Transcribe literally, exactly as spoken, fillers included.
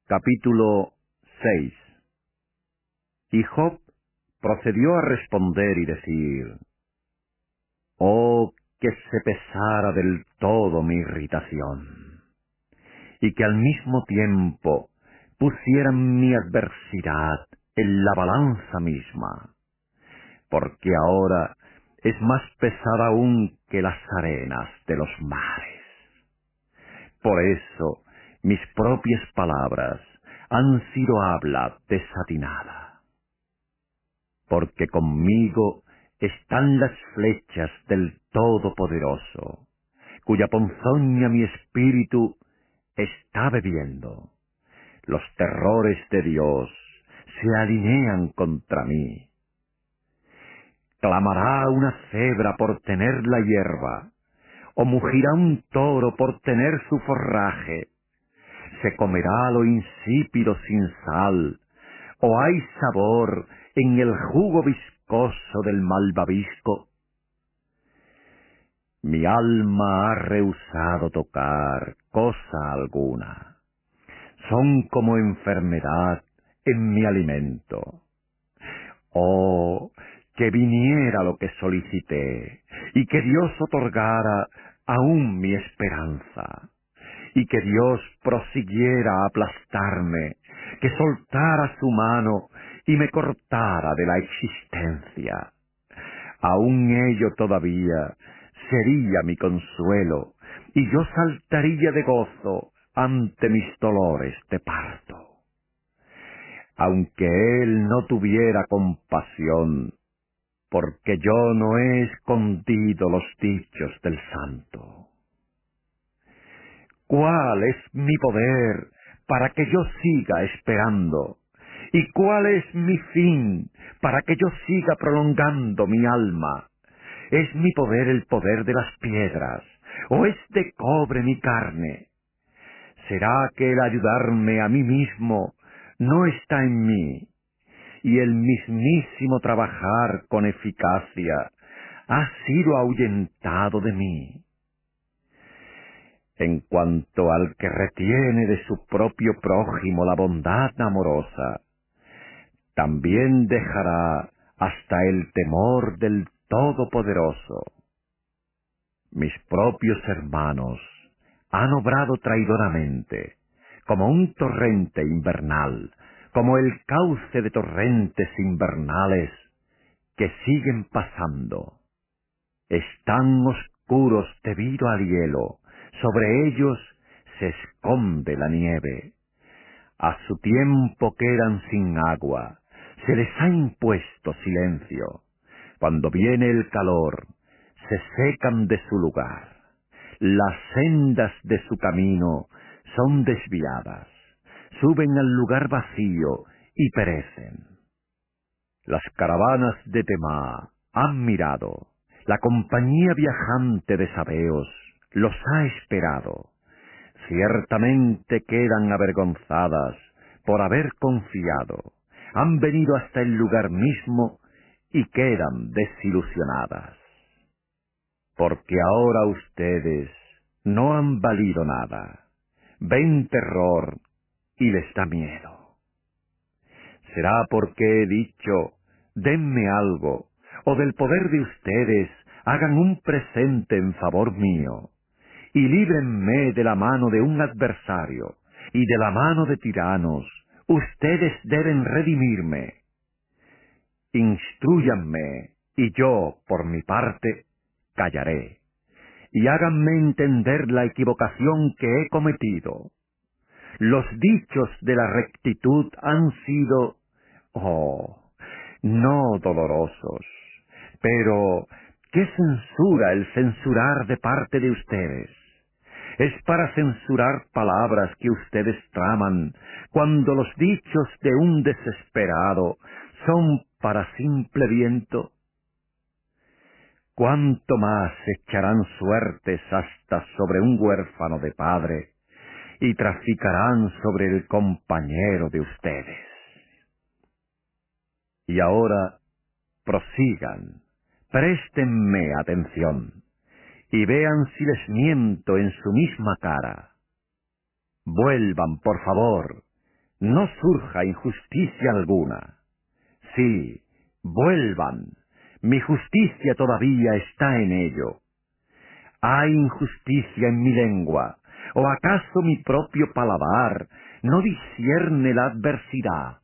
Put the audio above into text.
Capítulo seis. Y Job procedió a responder y decir: Oh, que se pesara del todo mi irritación, y que al mismo tiempo pusieran mi adversidad en la balanza misma, porque ahora es más pesada aún que las arenas de los mares. Por eso mis propias palabras han sido habla desatinada. Porque conmigo están las flechas del Todopoderoso, cuya ponzoña mi espíritu está bebiendo. Los terrores de Dios se alinean contra mí. Clamará una cebra por tener la hierba, o mugirá un toro por tener su forraje. Se comerá lo insípido sin sal, o hay sabor en el jugo viscoso del malvavisco. Mi alma ha rehusado tocar cosa alguna. Son como enfermedad en mi alimento. Oh, que viniera lo que solicité, y que Dios otorgara aún mi esperanza, y que Dios prosiguiera a aplastarme, que soltara su mano y me cortara de la existencia. Aún ello todavía sería mi consuelo, y yo saltaría de gozo ante mis dolores de parto. Aunque Él no tuviera compasión, porque yo no he escondido los dichos del Santo. ¿Cuál es mi poder para que yo siga esperando? ¿Y cuál es mi fin para que yo siga prolongando mi alma? ¿Es mi poder el poder de las piedras, o es de cobre mi carne? ¿Será que el ayudarme a mí mismo no está en mí, y el mismísimo trabajar con eficacia ha sido ahuyentado de mí? En cuanto al que retiene de su propio prójimo la bondad amorosa, también dejará hasta el temor del Todopoderoso. Mis propios hermanos han obrado traidoramente, como un torrente invernal, como el cauce de torrentes invernales que siguen pasando. Están oscuros debido al hielo, sobre ellos se esconde la nieve. A su tiempo quedan sin agua, se les ha impuesto silencio. Cuando viene el calor, se secan de su lugar. Las sendas de su camino son desviadas, suben al lugar vacío y perecen. Las caravanas de Temá han mirado, la compañía viajante de Sabeos los ha esperado. Ciertamente quedan avergonzadas por haber confiado, han venido hasta el lugar mismo y quedan desilusionadas. Porque ahora ustedes no han valido nada, ven terror y les da miedo. ¿Será porque he dicho, denme algo, o del poder de ustedes hagan un presente en favor mío, y líbrenme de la mano de un adversario, y de la mano de tiranos? Ustedes deben redimirme. Instrúyanme, y yo, por mi parte, callaré, y háganme entender la equivocación que he cometido. Los dichos de la rectitud han sido, oh, no dolorosos, pero ¿qué censura el censurar de parte de ustedes? Es para censurar palabras que ustedes traman, cuando los dichos de un desesperado son para simple viento. ¿Cuánto más echarán suertes hasta sobre un huérfano de padre, y traficarán sobre el compañero de ustedes? Y ahora prosigan, préstenme atención, y vean si les miento en su misma cara. Vuelvan, por favor, no surja injusticia alguna. Sí, vuelvan, mi justicia todavía está en ello. ¿Hay injusticia en mi lengua? ¿O acaso mi propio paladar no discierne la adversidad?